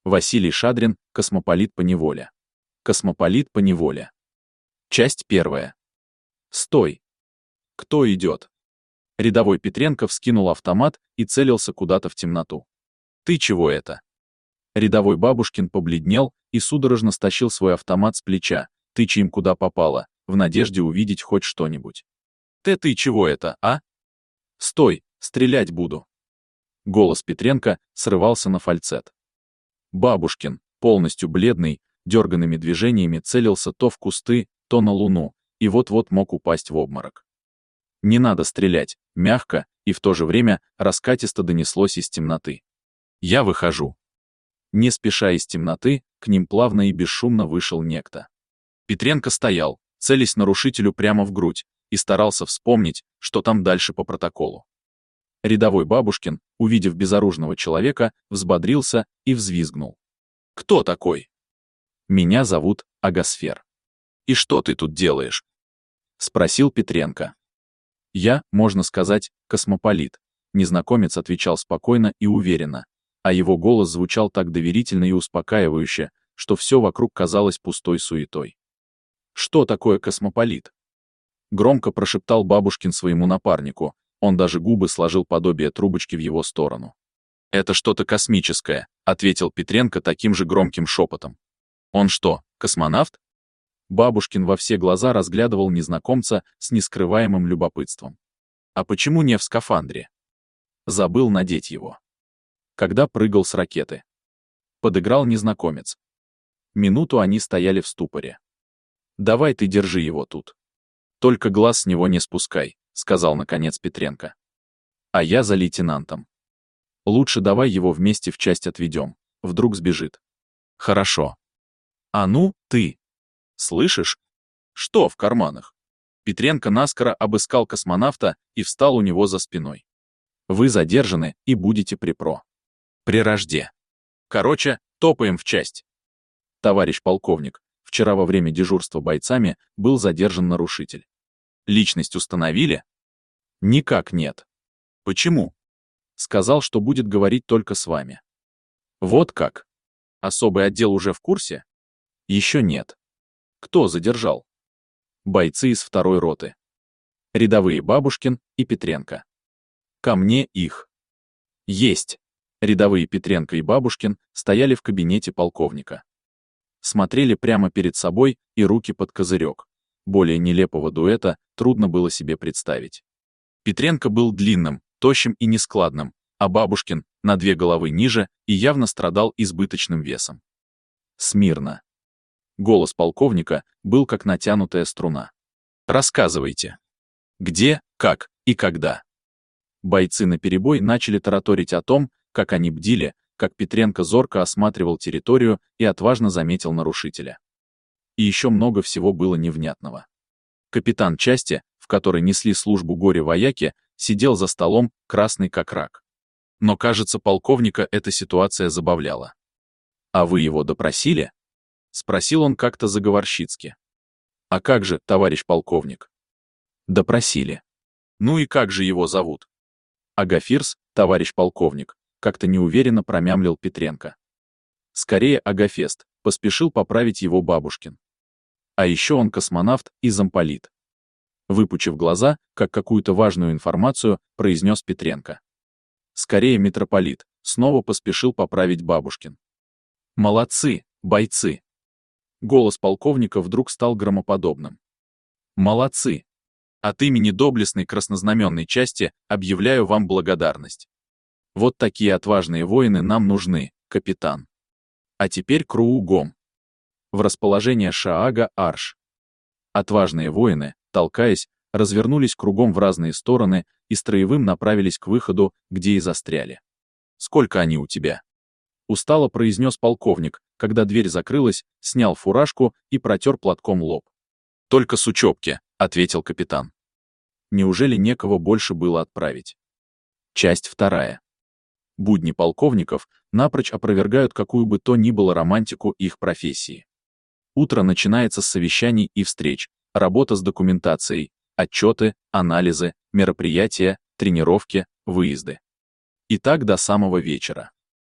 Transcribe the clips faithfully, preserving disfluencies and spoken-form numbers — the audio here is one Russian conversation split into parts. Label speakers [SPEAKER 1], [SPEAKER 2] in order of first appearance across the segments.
[SPEAKER 1] Василий Шадрин, космополит поневоле. Космополит поневоле. Часть первая. Стой! Кто идет? Рядовой Петренко вскинул автомат и целился куда-то в темноту. Ты чего это? Рядовой Бабушкин побледнел и судорожно стащил свой автомат с плеча, тыча им куда попало, в надежде увидеть хоть что-нибудь. Ты ты чего это, а? Стой, стрелять буду. Голос Петренко срывался на фальцет. Бабушкин, полностью бледный, дерганными движениями целился то в кусты, то на луну, и вот-вот мог упасть в обморок. Не надо стрелять, мягко, и в то же время раскатисто донеслось из темноты. Я выхожу. Не спеша из темноты, к ним плавно и бесшумно вышел некто. Петренко стоял, целясь нарушителю прямо в грудь, и старался вспомнить, что там дальше по протоколу. Рядовой Бабушкин, увидев безоружного человека, взбодрился и взвизгнул. «Кто такой?» «Меня зовут Агасфер». «И что ты тут делаешь?» — спросил Петренко. «Я, можно сказать, космополит», — незнакомец отвечал спокойно и уверенно, а его голос звучал так доверительно и успокаивающе, что все вокруг казалось пустой суетой. «Что такое космополит?» Громко прошептал Бабушкин своему напарнику, он даже губы сложил подобие трубочки в его сторону. «Это что-то космическое», — ответил Петренко таким же громким шепотом. «Он что, космонавт?» Бабушкин во все глаза разглядывал незнакомца с нескрываемым любопытством. «А почему не в скафандре?» Забыл надеть его. Когда прыгал с ракеты. Подыграл незнакомец. Минуту они стояли в ступоре. «Давай ты держи его тут. Только глаз с него не спускай», — сказал наконец Петренко. «А я за лейтенантом. Лучше давай его вместе в часть отведем, вдруг сбежит». «Хорошо. А ну, ты. Слышишь? Что в карманах?» Петренко наскоро обыскал космонавта и встал у него за спиной. «Вы задержаны и будете припро. При рожде. Короче, топаем в часть». «Товарищ полковник, вчера во время дежурства бойцами был задержан нарушитель. Личность установили?» «Никак нет». «Почему?» «Сказал, что будет говорить только с вами». «Вот как? Особый отдел уже в курсе?» «Еще нет». «Кто задержал?» «Бойцы из второй роты. Рядовые Бабушкин и Петренко». «Ко мне их». «Есть». Рядовые Петренко и Бабушкин стояли в кабинете полковника. Смотрели прямо перед собой и руки под козырек. Более нелепого дуэта трудно было себе представить. Петренко был длинным, тощим и нескладным, а Бабушкин — на две головы ниже и явно страдал избыточным весом. «Смирно». Голос полковника был как натянутая струна. «Рассказывайте. Где, как и когда?» Бойцы наперебой начали тараторить о том, как они бдили, как Петренко зорко осматривал территорию и отважно заметил нарушителя. И еще много всего было невнятного. Капитан части, в которой несли службу горе-вояки, сидел за столом, красный как рак. Но, кажется, полковника эта ситуация забавляла. «А вы его допросили?» — спросил он как-то заговорщицки. «А как же, товарищ полковник?» «Допросили». «Ну и как же его зовут?» «Агафирс, товарищ полковник», — как-то неуверенно промямлил Петренко. «Скорее Агафест», — поспешил поправить его Бабушкин. «А еще он космонавт и замполит». Выпучив глаза, как какую-то важную информацию, произнес Петренко. «Скорее митрополит», — снова поспешил поправить Бабушкин. «Молодцы, бойцы!» Голос полковника вдруг стал громоподобным. «Молодцы! От имени доблестной краснознаменной части объявляю вам благодарность. Вот такие отважные воины нам нужны, капитан. А теперь кругом. В расположение Шаага-Арш». Отважные воины, толкаясь, развернулись кругом в разные стороны и строевым направились к выходу, где и застряли. «Сколько они у тебя?» Устало произнес полковник, когда дверь закрылась, снял фуражку и протер платком лоб. «Только с учебки», — ответил капитан. Неужели некого больше было отправить? Часть вторая. Будни полковников напрочь опровергают какую бы то ни было романтику их профессии. Утро начинается с совещаний и встреч, работа с документацией, отчеты, анализы, мероприятия, тренировки, выезды. И так до самого вечера.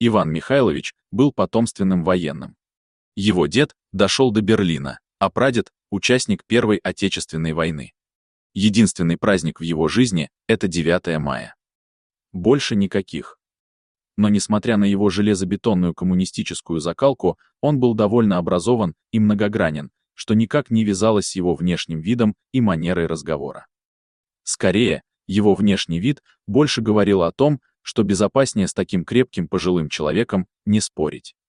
[SPEAKER 1] Иван Михайлович был потомственным военным. Его дед дошел до Берлина, а прадед – участник Первой Отечественной войны. Единственный праздник в его жизни – это девятое мая. Больше никаких. Но несмотря на его железобетонную коммунистическую закалку, он был довольно образован и многогранен, что никак не вязалось с его внешним видом и манерой разговора. Скорее, его внешний вид больше говорил о том, что безопаснее с таким крепким пожилым человеком не спорить.